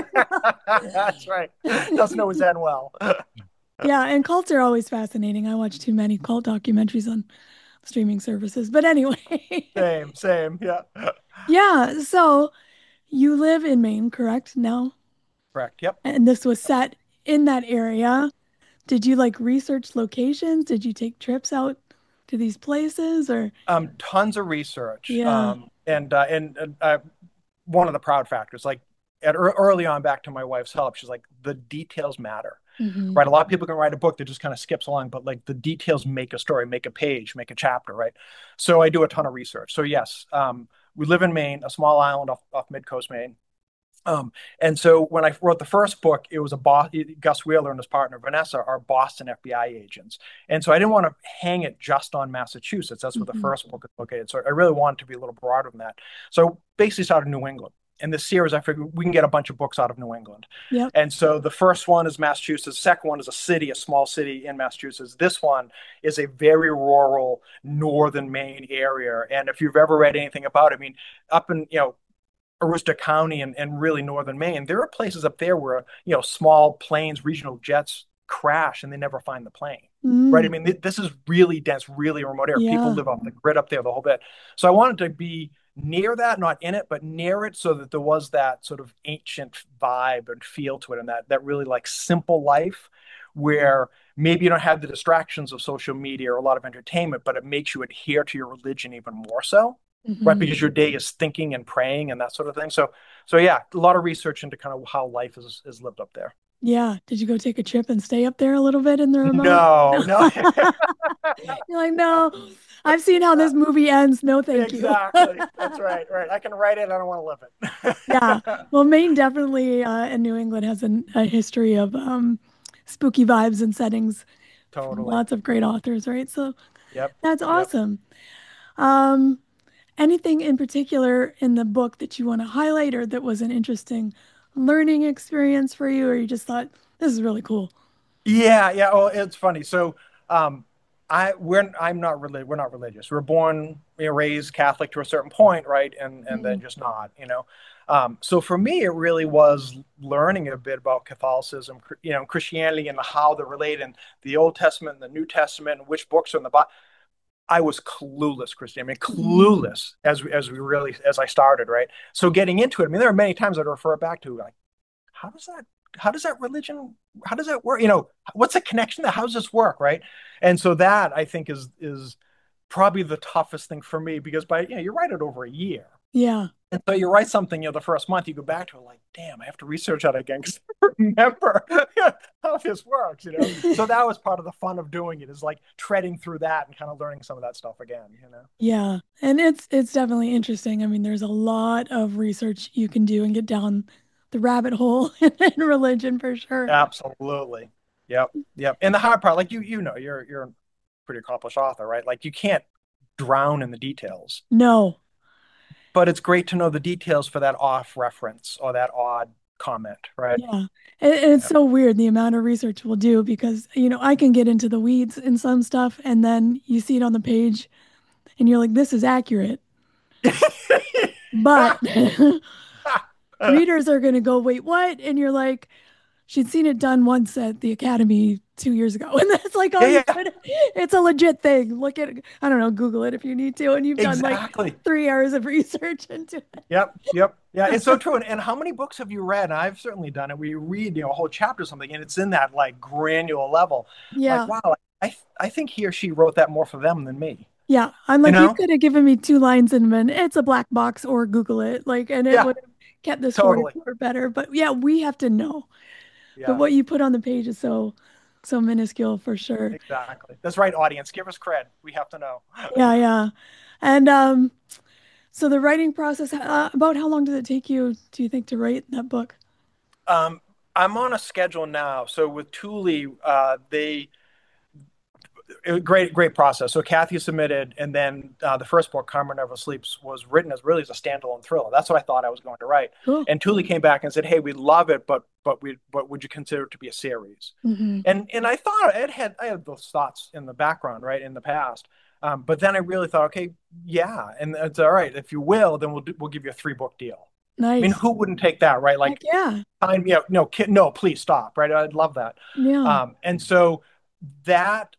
That's right. Doesn't always end well. Yeah, and cults are always fascinating. I watch too many cult documentaries on streaming services. But anyway, Same, same. Yeah. yeah, so you live in Maine, correct? Now? Correct. Yep. And this was set in that area. Did you like research locations? Did you take trips out to these places or Um, tons of research. yeah. Um, and uh, and uh, uh, one of the proud factors, like at ear- early on, back to my wife's help, she's like, the details matter, Hmm. right? A lot of people can write a book that just kind of skips along, but like the details make a story, make a page, make a chapter, right? So I do a ton of research. So yes, um, we live in Maine, a small island off, off mid-coast Maine. Um, and so when I wrote the first book, it was a boss, Gus Wheeler and his partner Vanessa are Boston F B I agents. And so I didn't want to hang it just on Massachusetts. That's where the Hmm. first book is located. So I really wanted to be a little broader than that. So basically started in New England. And this series, I figured we can get a bunch of books out of New England. Yep. And so the first one is Massachusetts. The second one is a city, a small city in Massachusetts. This one is a very rural northern Maine area. And if you've ever read anything about it, I mean, up in, you know, Aroostook County and, and really northern Maine, there are places up there where, you know, small planes, regional jets crash and they never find the plane. Right. I Mm, mean, th- this is really dense, really remote area. People yeah. live off the grid up there the whole bit. So I wanted to be near that, not in it, but near it so that there was that sort of ancient vibe and feel to it and that that really like simple life where maybe you don't have the distractions of social media or a lot of entertainment, but it makes you adhere to your religion even more so. right? Hmm. Because your day is thinking and praying and that sort of thing. So, so yeah, a lot of research into kind of how life is is lived up there. Yeah. Did you go take a trip and stay up there a little bit in the remote? No, No. no, You're like, no, I've seen how this movie ends. No, thank you. exactly. That's right. Right. I can write it. I don't want to live Yeah. it. Well, Maine definitely uh, in New England has an, a history of um, spooky vibes and settings from Totally. lots of great authors, right? So Yep. that's Yep. awesome. Um, anything in particular in the book that you want to highlight or that was an interesting learning experience for you, or you just thought this is really cool? Yeah, yeah. Oh, it's funny. So, um, I we're I'm not really we're not religious. We're born, you know, raised Catholic to a certain point, right? And and then Mhm. just not, you know. Um, so for me, it really was learning a bit about Catholicism, Chr- you know, Christianity, and how they relate in the Old Testament and the New Testament, and which books are in the Bible. I was clueless, Christian. I mean, Mhm. clueless as we, as we really as I started, right? So getting into it, I mean, there are many times I'd refer back to like, how does that how does that religion how does that work? You know, what's the connection there? How does this work, right? And so that I think is is probably the toughest thing for me because by you know you write it over a year. Yeah. And so you write something, you know, the first month you go back to it like, damn, I have to research that again because I don't remember how this works, you know. So that was part of the fun of doing it is like treading through that and kind of learning some of that stuff again, you know. Yeah. And it's it's definitely interesting. I mean, there's a lot of research you can do and get down the rabbit hole in religion for sure. Absolutely. Yep. Yep. And the hard part, like you, you know, you're you're a pretty accomplished author, right? Like you can't drown in the details, No. but it's great to know the details for that off reference or that odd comment, right? Yeah. And, and it's Yeah. so weird the amount of research we'll do because, you know, I can get into the weeds in some stuff and then you see it on the page and you're like, this is accurate. But readers are going to go, wait, what? And you're like, she'd seen it done once at the Academy two years ago. And that's like all Yeah, you yeah, could. It's a legit thing. Look at, I don't know, Google it if you need to. And you've done like exactly. three hours of research into it. Yep, yep. Yeah, it's so true. And, and how many books have you read? I've certainly done it where you read, you know, a whole chapter or something and it's in that like granular level. Like, Yeah. wow, I I think he or she wrote that more for them than me. Yeah. I'm You like, you know? could have given me two lines and been, it's a black box or Google it. Like, and it Yeah, would have kept the story totally. more better. But yeah, we have to know. But Yeah, what you put on the page is so, so minuscule for sure. exactly. That's right, audience. Give us cred. We have to know. Yeah. Yeah. And, um, so the writing process, uh, about how long did it take you, do you think, to write that book? Um, I'm on a schedule now. So with Thule, uh, they it was great, great process. So Kathy submitted, and then uh, the first book, Karma Never Sleeps, was written as really as a standalone thriller. That's what I thought I was going to write. Cool. And Thule came back and said, "Hey, we love it, but but we but would you consider it to be a series?" Hmm. And and I thought it had I had those thoughts in the background, right, in the past. Um, but then I really thought, okay, yeah, and it's all right. If you will, then we'll do, we'll give you a three book deal. I mean, Nice. who wouldn't take that, right? Heck Like, yeah. time, yeah, no, kid, no, please stop, right? I'd love that. Yeah. Um, and so that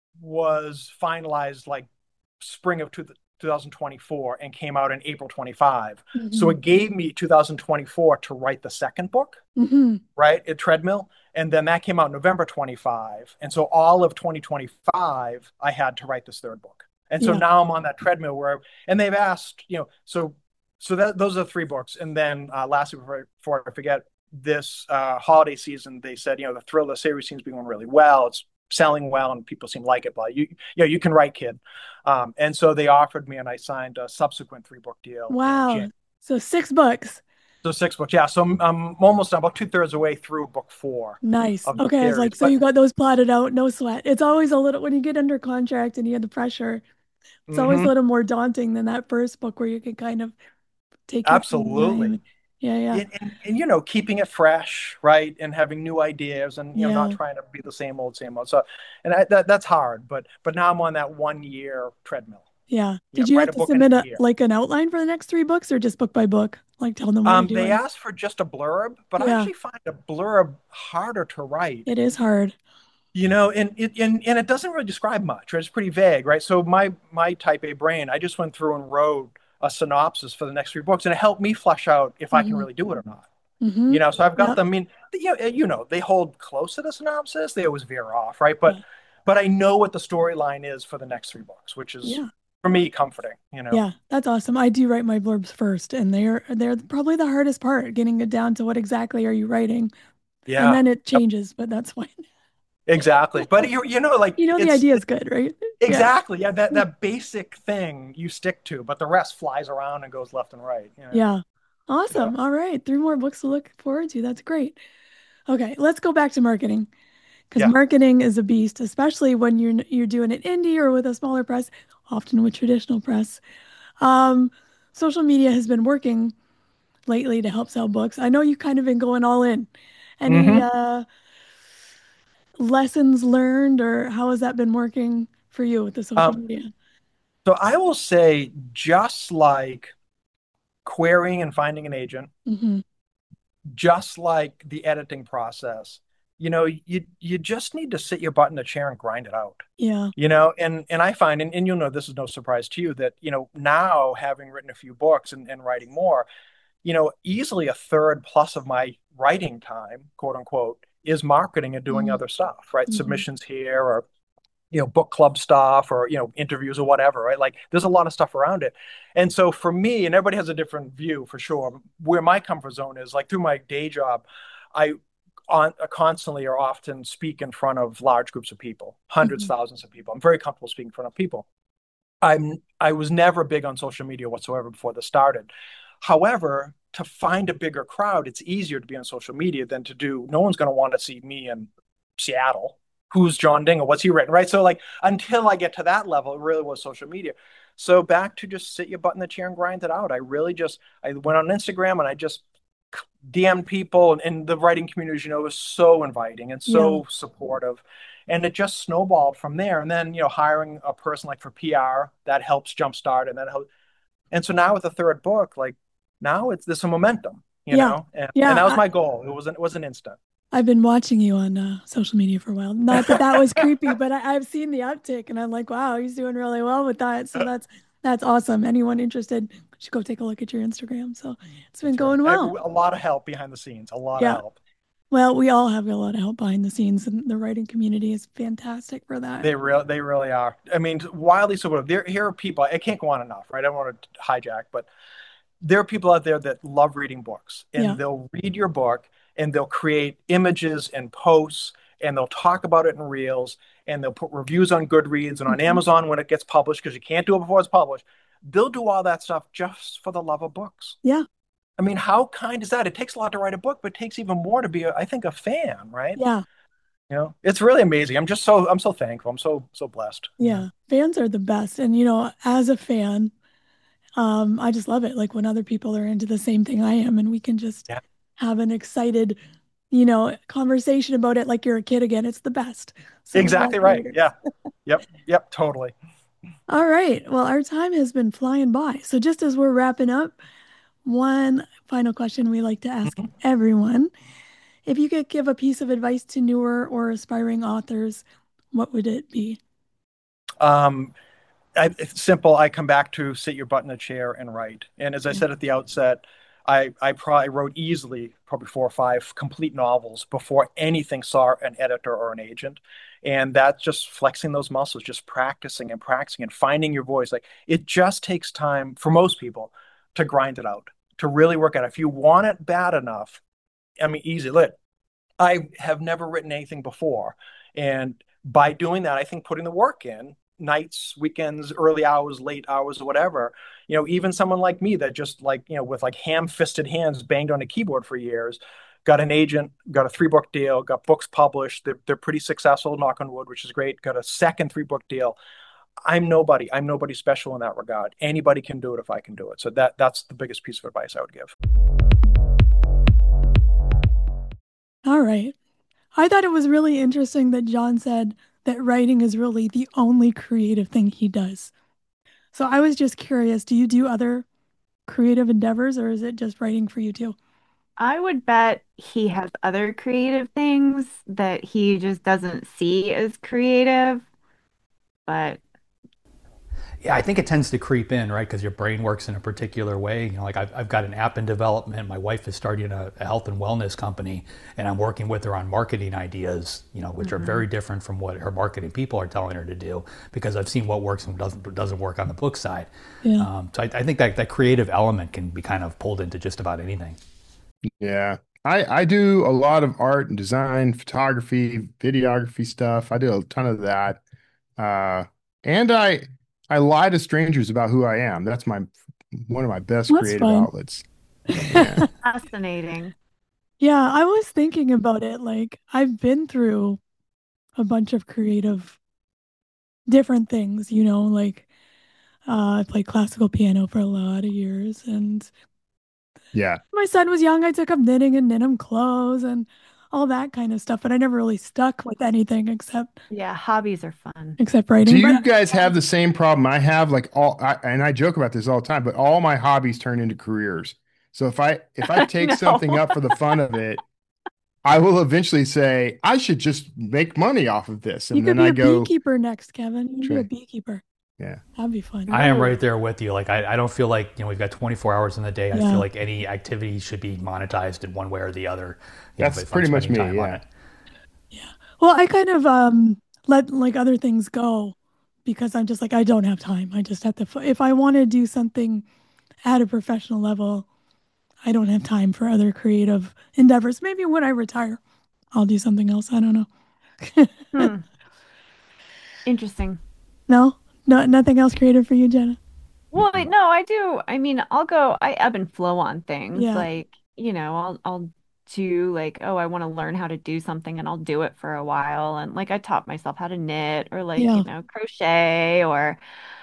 was finalized like spring of two, twenty twenty-four and came out in April twenty-five. So Hmm. it gave me two thousand twenty-four to write the second book, Hmm. right? At Treadmill. And then that came out November twenty-five. And so all of twenty twenty-five, I had to write this third book. And so Yeah. now I'm on that treadmill where, and they've asked, you know, so, so that those are three books. And then uh, lastly, before, before I forget, this uh, holiday season, they said, you know, the Thriller series seems to be going really well. It's selling well and people seem to like it, but you, yeah, you can write, kid. Um, and so they offered me and I signed a subsequent three book deal in Wow. January. So six books. So six books. Yeah. So I'm, I'm almost about two thirds of the way through book four Nice. of the Okay. I was series. like, so But you got those plotted out, no sweat. It's always a little, when you get under contract and you have the pressure, it's always a mhm, little more daunting than that first book where you can kind of take your own absolutely. time. Yeah. Yeah. And, and, and, you know, keeping it fresh, right, and having new ideas, and you know, not Yeah. trying to be the same old, same old. So, and I, that that's hard. But but now I'm on that one year treadmill. Yeah. You know, Did you write have a to book in submit a a year. like an outline for the next three books or just book by book? Like tell them what you're Um, they doing? asked for just a blurb, but I Yeah. actually find a blurb harder to write. It is hard. You know, and it and, and it doesn't really describe much, right? It's pretty vague, right? So my my type A brain, I just went through and wrote a synopsis for the next three books, and it helped me flesh out if I can Hmm. really do it or not. Hmm. You know, so I've got Yep. them. I mean, you know, you know, they hold close to the synopsis. They always veer off, right? But Yeah. but I know what the storyline is for the next three books, which is Yeah. for me, comforting, you know. Yeah, that's awesome. I do write my blurbs first, and they're they're probably the hardest part, getting it down to what exactly are you writing, and Yeah, then it changes, but that's fine. exactly. But you you know, like You know the it's idea is good, right? Yeah. exactly, yeah, that that basic thing you stick to, but the rest flies around and goes left and right, you know. Yeah. Yeah. Awesome. All right. Three more books to look forward to. That's great. Okay, let's go back to marketing because Yeah. marketing is a beast, especially when you're you're doing it indie or with a smaller press, often with traditional press. Um, Social media has been working lately to help sell books. I know you've kind of been going all in. Any Hmm. uh, lessons learned, or how has that been working for you with the social Um, media? so I will say, just like querying and finding an agent, Hmm. just like the editing process, you know, you you just need to sit your butt in the chair and grind it out. Yeah. You know, and and I find, and, and you'll know this is no surprise to you, that, you know, now having written a few books and, and writing more, you know, easily a third plus of my writing time, quote unquote, is marketing and doing other stuff, right? Mm-hmm. Submissions here, or, you know, book club stuff, or, you know, interviews or whatever, right? Like there's a lot of stuff around it. And so for me, and everybody has a different view for sure, where my comfort zone is, like through my day job, I on uh, constantly or often speak in front of large groups of people, hundreds, Hmm. thousands of people. I'm very comfortable speaking in front of people. I'm I was never big on social media whatsoever before this started. However, to find a bigger crowd, it's easier to be on social media than to do. No one's going to want to see me in Seattle. Who's John Dingle? What's he written? Right. So like until I get to that level, it really was social media. So back to just sit your butt in the chair and grind it out. I really just I went on Instagram and I just D M people, and, and the writing community, as you know, is so inviting and Yeah. so supportive. And it just snowballed from there. And then, you know, hiring a person like for P R that helps jumpstart, and then and so now with the third book, like now it's there's some momentum, you Yeah. know, and, and Yeah. that was I, my goal. It was an, it was an instant. I've been watching you on uh, social media for a while. Not that that was creepy, but I, I've seen the uptick, and I'm like, wow, he's doing really well with that. So that's that's awesome. Anyone interested should go take a look at your Instagram. So it's been That's right. going I, well. a lot of help behind the scenes, a lot of Yeah. help. Well, we all have a lot of help behind the scenes, and the writing community is fantastic for that. They real they really are. I mean, wildly supportive. There here are people. I can't go on enough, right? I don't want to hijack, but there are people out there that love reading books, and Yeah. they'll read your book and they'll create images and posts, and they'll talk about it in reels, and they'll put reviews on Goodreads and on Mhm. Amazon when it gets published, because you can't do it before it's published. They'll do all that stuff just for the love of books. Yeah. I mean, how kind is that? It takes a lot to write a book, but it takes even more to be, a, I think, a fan, right? Yeah. You know, it's really amazing. I'm just so I'm so thankful. I'm so so blessed. Yeah. Yeah. Fans are the best. And, you know, as a fan, um, I just love it. Like when other people are into the same thing I am, and we can just Yeah. have an excited, you know, conversation about it like you're a kid again. It's the best. So I'm glad Exactly to hear right. it is. Yeah. Yep. Yep. Totally. All right. Well, our time has been flying by. So just as we're wrapping up, one final question we like to ask Mhm. everyone. If you could give a piece of advice to newer or aspiring authors, what would it be? Um, I, it's simple. I come back to sit your butt in a chair and write. And as I Yeah. said at the outset, I, I probably wrote easily probably four or five complete novels before anything saw an editor or an agent. And that's just flexing those muscles, just practicing and practicing and finding your voice. Like it just takes time for most people to grind it out, to really work at it. If you want it bad enough, I mean, easy lit. I have never written anything before. And by doing that, I think putting the work in, nights, weekends, early hours, late hours, whatever, you know, even someone like me that just like, you know, with like ham-fisted hands banged on a keyboard for years, got an agent, got a three book deal, got books published. They're, they're pretty successful, knock on wood, which is great. Got a second three book deal. I'm nobody. I'm nobody special in that regard. Anybody can do it if I can do it. So that that's the biggest piece of advice I would give. All right. I thought it was really interesting that John said that writing is really the only creative thing he does. So I was just curious, do you do other creative endeavors or is it just writing for you too? I would bet he has other creative things that he just doesn't see as creative, but Yeah, I think it tends to creep in, right? Because your brain works in a particular way. You know, like I've, I've got an app in development. My wife is starting a, a health and wellness company, and I'm working with her on marketing ideas, you know, which mm-hmm. are very different from what her marketing people are telling her to do, because I've seen what works and doesn't doesn't work on the book side. Yeah. Um, so I, I think that that creative element can be kind of pulled into just about anything. Yeah. I, I do a lot of art and design, photography, videography stuff. I do a ton of that. Uh, and I I lie to strangers about who I am. That's my one of my best That's creative fun. outlets. Yeah. Fascinating. Yeah, I was thinking about it. Like, I've been through a bunch of creative, different things, you know, like uh, I played classical piano for a lot of years. And Yeah. my son was young. I took up knitting and knit him clothes and all that kind of stuff. But I never really stuck with anything except Yeah, hobbies are fun. except writing. Do you But guys have the same problem I have? Like all, I, and I joke about this all the time, but all my hobbies turn into careers. So if I if I take No. something up for the fun of it, I will eventually say I should just make money off of this, and you could then be I a go. beekeeper next, Kevin. You could be a Try. beekeeper. Yeah. That'd be fun. I am right there with you. Like I, I don't feel like, you know, we've got twenty-four hours in the day. I Yeah. feel like any activity should be monetized in one way or the other. You know, That's if I'm pretty much spending me, time on yeah. it. Yeah. Well, I kind of um let like other things go because I'm just like I don't have time. I just have to fo- if I want to do something at a professional level, I don't have time for other creative endeavors. Maybe when I retire, I'll do something else. I don't know. Hmm. Interesting. No, no, nothing else creative for you, Jenna. Well, I- no, I do. I mean, I'll go, I ebb and flow on things. Yeah. Like, you know, I'll I'll do like, oh, I want to learn how to do something and I'll do it for a while. And like I taught myself how to knit or like, Yeah. you know, crochet or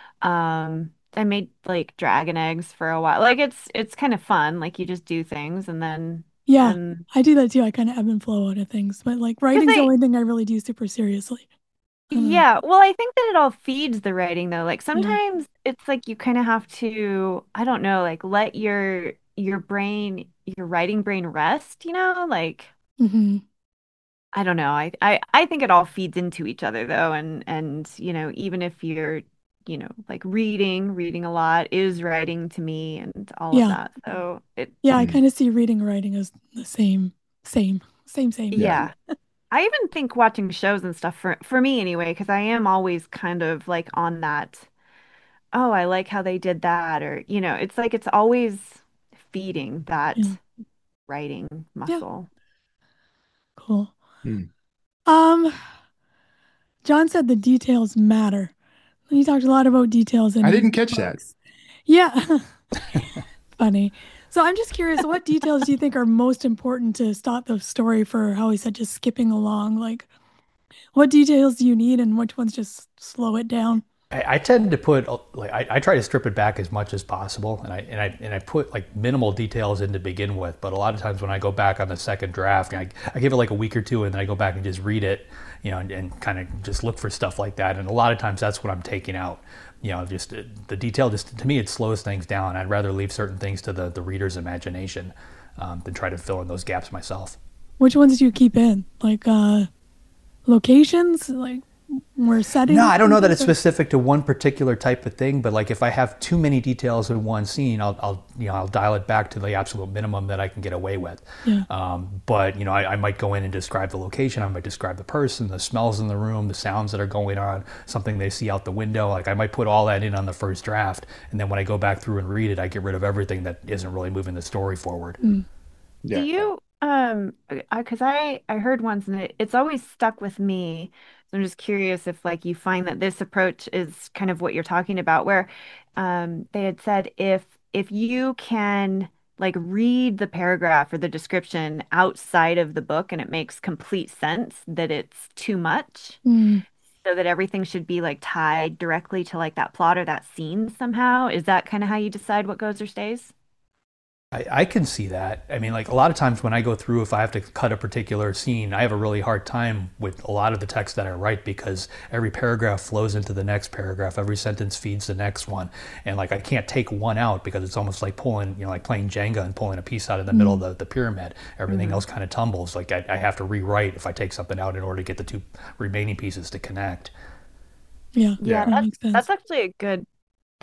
um I made like dragon eggs for a while. Like it's it's kind of fun. Like you just do things and then Yeah, and I do that too. I kind of ebb and flow out of things, but like because writing's the I only thing I really do super seriously. I don't know. yeah, well, I think that it all feeds the writing though. Like Yeah. sometimes it's like you kind of have to, I don't know, like let your your brain, your writing brain rest, you know? Like hmm I don't know. I I I think it all feeds into each other though, and and you know, even if you're, you know, like reading, reading a lot is writing to me and all of Yeah. that. So it Yeah, I Mhm. kind of see reading and writing as the same, same, same, same. Yeah. yeah. I even think watching shows and stuff for for me anyway, because I am always kind of like on that, oh, I like how they did that, or you know, it's like it's always feeding that Yeah. writing Yeah. muscle. Cool. Hmm. Um, John said the details matter. He talked a lot about details in I his didn't catch that. books. Yeah. Funny. So I'm just curious, what details do you think are most important to stop the story for how he said just skipping along? Like, what details do you need and which ones just slow it down? I, I tend to put like I, I try to strip it back as much as possible, and I and I and I put like minimal details in to begin with. But a lot of times when I go back on the second draft, I, I give it like a week or two, and then I go back and just read it, you know, and, and kind of just look for stuff like that. And a lot of times that's what I'm taking out. You know, just uh, the detail. Just to me, it slows things down. I'd rather leave certain things to the the reader's imagination um, than try to fill in those gaps myself. Which ones do you keep in? Like, uh, locations? Like, where settings? No, I don't know that it's and things specific to one particular type of thing, but like if I have too many details in one scene, I'll, I'll you know, I'll dial it back to the absolute minimum that I can get away with. Yeah. Um, but you know, I, I might go in and describe the location. I might describe the person, the smells in the room, the sounds that are going on, something they see out the window. Like I might put all that in on the first draft, and then when I go back through and read it, I get rid of everything that isn't really moving the story forward. Mm. Yeah. Do you um because I I heard once and it, it's always stuck with me. So I'm just curious if like you find that this approach is kind of what you're talking about, where um they had said if if you can like read the paragraph or the description outside of the book and it makes complete sense that it's too much, Mm. so that everything should be like tied directly to like that plot or that scene somehow. Is that kind of how you decide what goes or stays? I, I can see that. I mean, like a lot of times when I go through, if I have to cut a particular scene, I have a really hard time with a lot of the text that I write because every paragraph flows into the next paragraph. Every sentence feeds the next one. And like I can't take one out because it's almost like pulling, you know, like playing Jenga and pulling a piece out of the middle of the, the pyramid. Everything else kind of tumbles. Like I, I have to rewrite if I take something out in order to get the two remaining pieces to connect. Yeah. Yeah, That that's makes sense. that's actually a good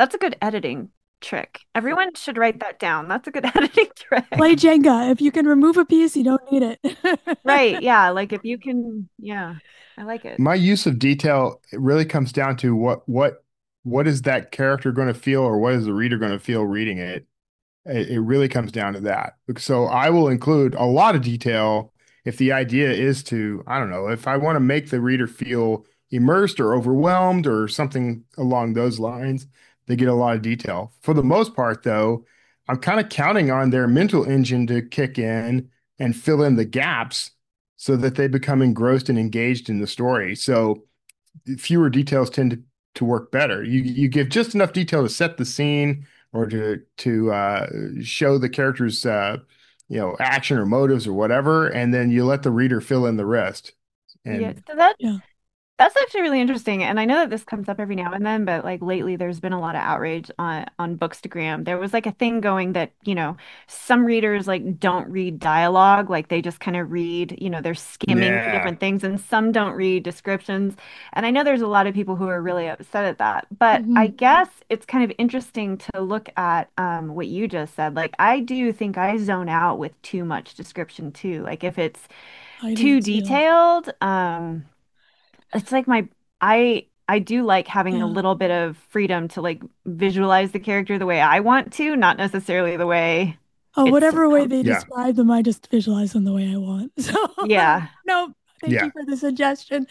That's a good editing trick. Everyone should write that down. That's a good editing trick. Play Jenga. If you can remove a piece, you don't need it. Right. Yeah. Like if you can, yeah, I like it. My use of detail, it really comes down to what what what is that character going to feel, or what is the reader going to feel reading it? It, it really comes down to that. So I will include a lot of detail if the idea is to, I don't know, if I want to make the reader feel immersed or overwhelmed or something along those lines, they get a lot of detail. For the most part, though, I'm kind of counting on their mental engine to kick in and fill in the gaps so that they become engrossed and engaged in the story. So fewer details tend to, to work better. You you give just enough detail to set the scene or to to uh, show the character's uh, you know, action or motives or whatever, and then you let the reader fill in the rest. And Yeah. So that Yeah. That's actually really interesting. And I know that this comes up every now and then, but like lately there's been a lot of outrage on on Bookstagram. There was like a thing going that, you know, some readers like don't read dialogue, like they just kind of read, you know, they're skimming through yeah, different things, and some don't read descriptions. And I know there's a lot of people who are really upset at that. But I Mhm. guess it's kind of interesting to look at um, what you just said. Like I do think I zone out with too much description too. Like if it's I do too too. detailed, um, it's like my I I do like having a Yeah. little bit of freedom to like visualize the character the way I want to, not necessarily the way Oh, it's whatever way supposed. they yeah, describe them, I just visualize them the way I want. So, Yeah. no, thank yeah, you for the suggestion.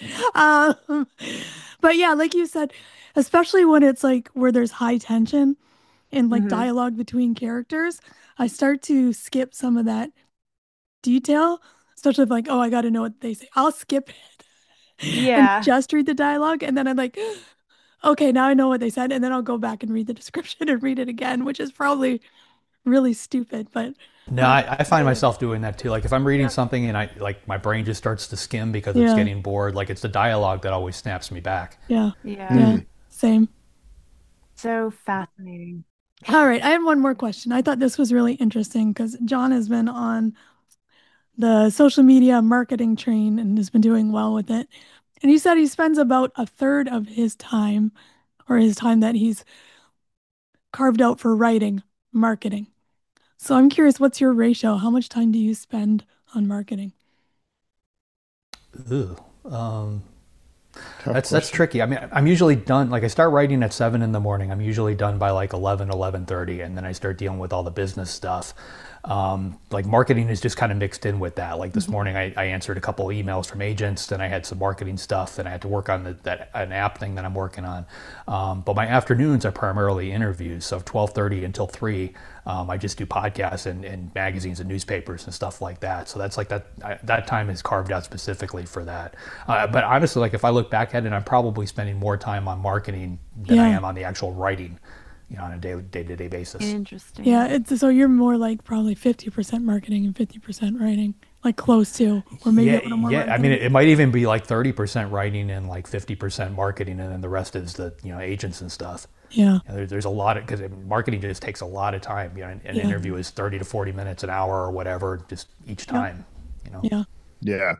Um, but yeah, like you said, especially when it's like where there's high tension and like Hmm. dialogue between characters, I start to skip some of that detail, especially if like, oh, I got to know what they say. I'll skip it and Yeah. just read the dialogue. And then I'm like, okay, now I know what they said. And then I'll go back and read the description and read it again, which is probably really stupid, but No, uh, I, I find yeah, myself doing that too. Like if I'm reading Yeah. something and I like my brain just starts to skim because it's yeah, getting bored, like it's the dialogue that always snaps me back. yeah, Yeah. yeah, mhm. same. So fascinating. All right, I had one more question. I thought this was really interesting because John has been on the social media marketing train and has been doing well with it. And he said he spends about a third of his time or his time that he's carved out for writing marketing. So I'm curious, what's your ratio? How much time do you spend on marketing? Ooh. Um, Tough That's that's question. tricky. I mean, I'm usually done. Like I start writing at seven in the morning. I'm usually done by like eleven, eleven thirty, and then I start dealing with all the business stuff. Um, like marketing is just kind of mixed in with that. Like this Mhm. morning, I, I answered a couple of emails from agents. Then I had some marketing stuff. Then I had to work on the, that an app thing that I'm working on. Um, but my afternoons are primarily interviews. So twelve thirty until three, um, I just do podcasts and, and magazines and newspapers and stuff like that. So that's like that I, that time is carved out specifically for that. Uh, but honestly, like if I look back at it, I'm probably spending more time on marketing than I Yeah. am on the actual writing, you know, on a day day to day basis. Yeah, Interesting. it's so you're more like probably fifty percent marketing and fifty percent writing, like close to, or maybe Yeah, a little more yeah. I mean, it, marketing. it might even be like thirty percent writing and like fifty percent marketing, and then the rest is the, you know, agents and stuff. Yeah, You know, there, there's a lot of, because marketing just takes a lot of time. You know, an, an yeah, interview is thirty to forty minutes, an hour or whatever, just each yep, time, you know. yeah, Yeah,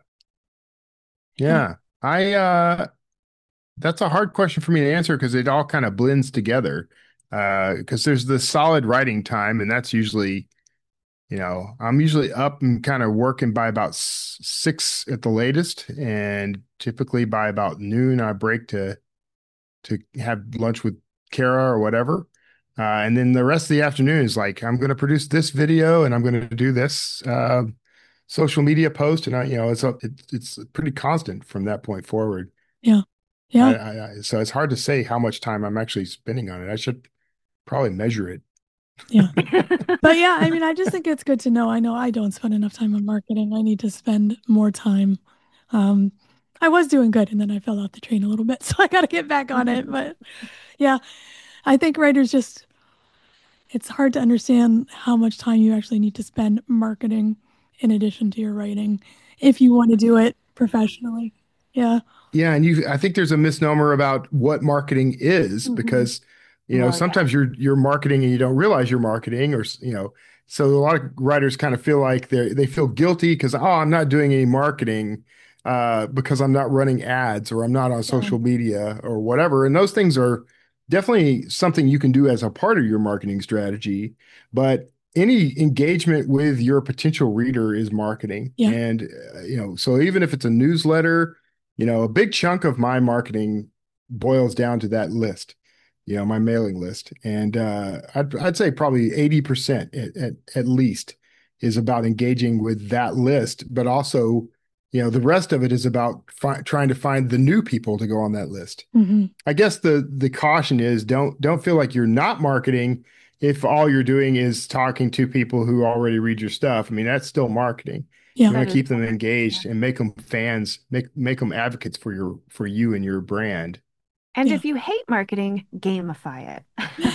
yeah, yeah. I uh, that's a hard question for me to answer because it all kind of blends together. Uh, because there's the solid writing time, and that's usually, you know, I'm usually up and kind of working by about s- six at the latest, and typically by about noon I break to to have lunch with Kara or whatever. Uh, and then the rest of the afternoon is like I'm going to produce this video and I'm going to do this uh, social media post, and I, you know, it's a, it, it's pretty constant from that point forward. yeah, I, yeah, I, I, so it's hard to say how much time I'm actually spending on it. I should probably measure it. yeah. But yeah, I mean, I just think it's good to know. I know I don't spend enough time on marketing. I need to spend more time. Um, I was doing good and then I fell off the train a little bit, so I got to get back on it. But yeah, I think writers just, it's hard to understand how much time you actually need to spend marketing in addition to your writing if you want to do it professionally. Yeah. Yeah, and you I think there's a misnomer about what marketing is Hmm. because, you know, Well, yeah. sometimes you're you're marketing and you don't realize you're marketing or, you know, so a lot of writers kind of feel like they they feel guilty because, oh, I'm not doing any marketing uh because I'm not running ads or I'm not on Yeah. social media or whatever. And those things are definitely something you can do as a part of your marketing strategy, but any engagement with your potential reader is marketing. Yeah. And, uh, you know, so even if it's a newsletter, you know, a big chunk of my marketing boils down to that list, you know, my mailing list. And uh, I'd, I'd say probably eighty percent at, at, at least is about engaging with that list, but also, you know, the rest of it is about fi- trying to find the new people to go on that list. Mm-hmm. I guess the the caution is don't don't feel like you're not marketing if all you're doing is talking to people who already read your stuff. I mean, that's still marketing. Yeah. You want to keep them engaged and make them fans, make make them advocates for your for you and your brand. And Yeah. if you hate marketing, gamify it.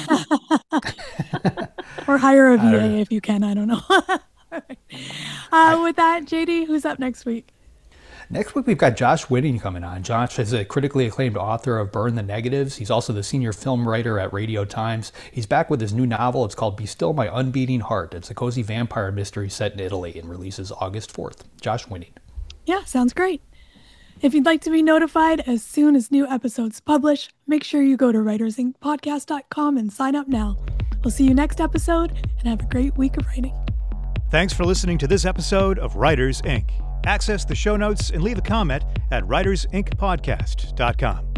Or hire a I don't V A know. if you can. I don't know. uh, with that, J D, who's up next week? Next week, we've got Josh Whitting coming on. Josh is a critically acclaimed author of Burn the Negatives. He's also the senior film writer at Radio Times. He's back with his new novel. It's called Be Still My Unbeating Heart. It's a cozy vampire mystery set in Italy and releases August fourth. Josh Whitting. Yeah, sounds great. If you'd like to be notified as soon as new episodes publish, make sure you go to writers inc podcast dot com and sign up now. We'll see you next episode, and have a great week of writing. Thanks for listening to this episode of Writers Incorporated. Access the show notes and leave a comment at writers inc podcast dot com.